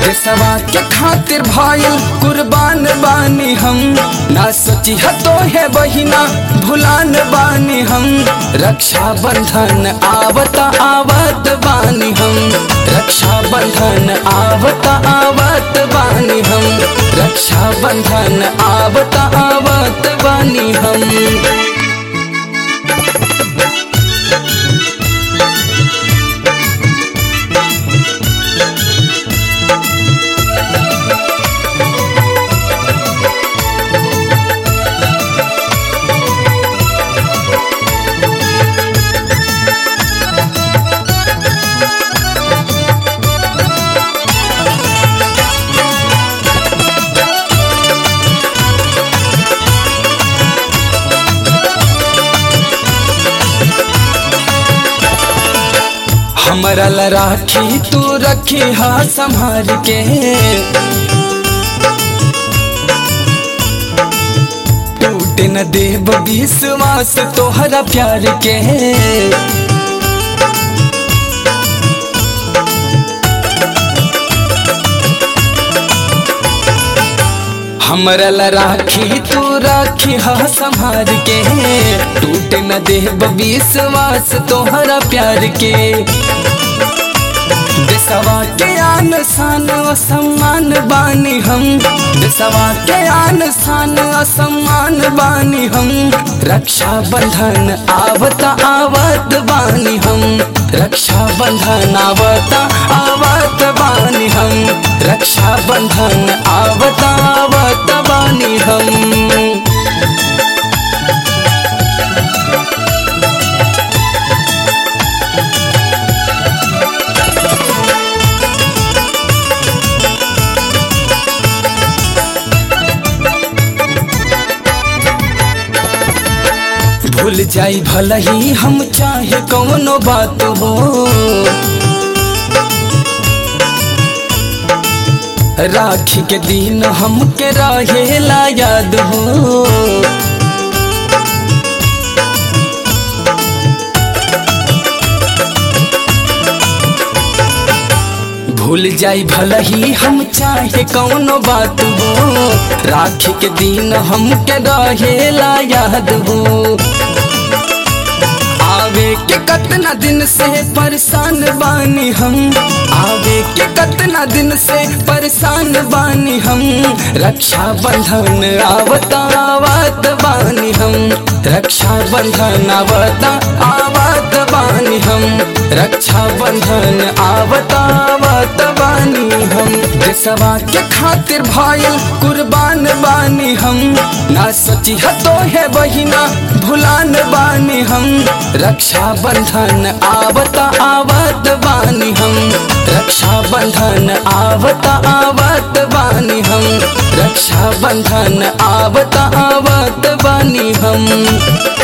देशवा के खातिर भाईल कुर्बान बानी हम। ना सोची तो है बहिना भुलान बानी हम। रक्षा बंधन आवता आवत बानी हम। रक्षा बंधन आवता आवत बानी हम। रक्षा बंधन आवता आवत बानी हम। हमरा ला राखी तू रखी हा संभाल के। टूटे न देव विश्वास तोहरा प्यार के। हमरा ला राखी तू राखी हा संभाल के। टूटे न देव विश्वास तोहरा प्यार के। देशवा के आन शान असम्मान बानी हम। देशवा के आन शान असम्मान बानी हम। रक्षा बंधन आवता आवत बानी हम। रक्षा बंधन आवता आवत बानी हम। रक्षा बंधन आवता आवत बानी हम। भूल जाई भला ही हम चाहे कौनो बात हो। राखी के दिन हमके रहेला याद हो। भूल जाई भला ही हम चाहे कौनो बात हो। राखी के दिन हमके रहेला याद हो। आवे के कतना दिन से परेशान बानी हम। आवे के कतना दिन से परेशान बानी हम। रक्षा बंधन आवता आवत बानी हम। रक्षा बंधन आवता आवत बानी हम। रक्षा बंधन आवता आवत बानी हम। देशवा के खातिर भाईल कुर्बान बानी हम। ना सोची तो है बहिना भुलान बानी हम। रक्षा बंधन आवता आवत बानी हम। रक्षा बंधन आवता आवत बानी हम। रक्षा बंधन आवता आवत बानी हम।